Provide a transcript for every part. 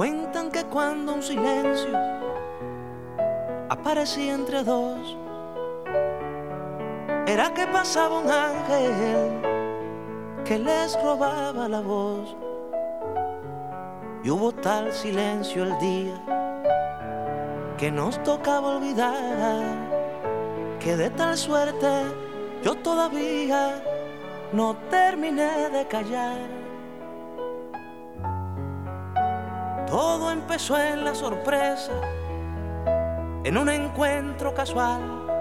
Cuentan que cuando un silencio aparecía entre dos, era que pasaba un ángel que les robaba la voz. Y hubo tal silencio el día que nos tocaba olvidar, que de tal suerte yo todavía no terminé de callar. Todo empezó en la sorpresa, en un encuentro casual,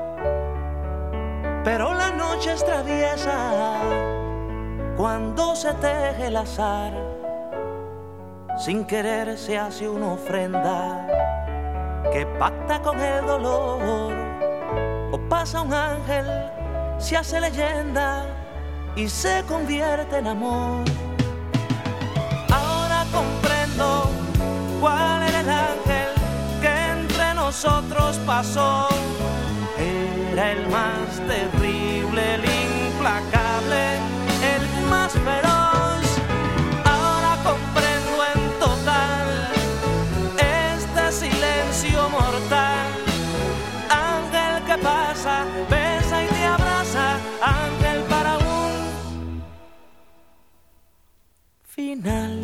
pero la noche es traviesa cuando se teje el azar. Sin querer se hace una ofrenda que pacta con el dolor, o pasa un ángel, se hace leyenda y se convierte en amor. Ahora comprendo cuál era el ángel que entre nosotros pasó. Era el más terrible, el implacable, el más feroz. Ahora comprendo en total este silencio mortal. Ángel que pasa, besa y te abraza, ángel para un final.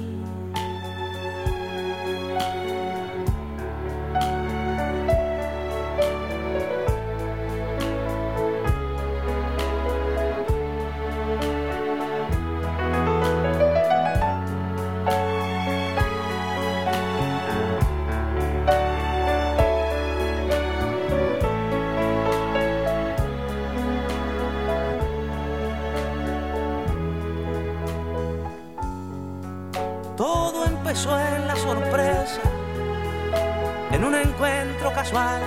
Todo empezó en la sorpresa, en un encuentro casual,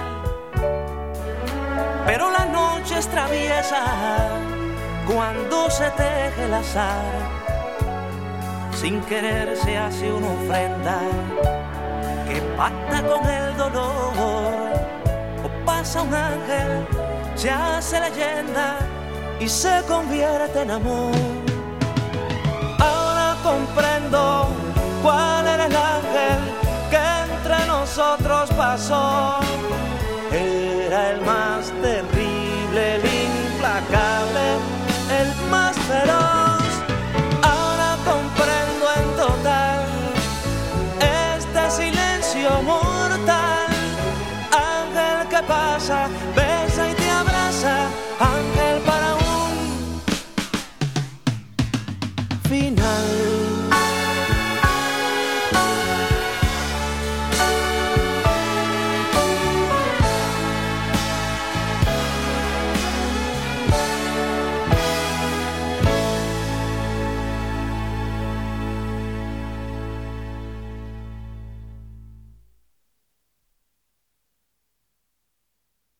pero la noche es traviesa cuando se teje el azar. Sin querer se hace una ofrenda que pacta con el dolor, o pasa un ángel, se hace leyenda y se convierte en amor. Ahora comprendo cuál era el ángel que entre nosotros pasó. Era el más terrible, el implacable, el más feroz. Ahora comprendo en total este silencio mortal. Ángel que pasa, besa y te abraza, ángel para un final.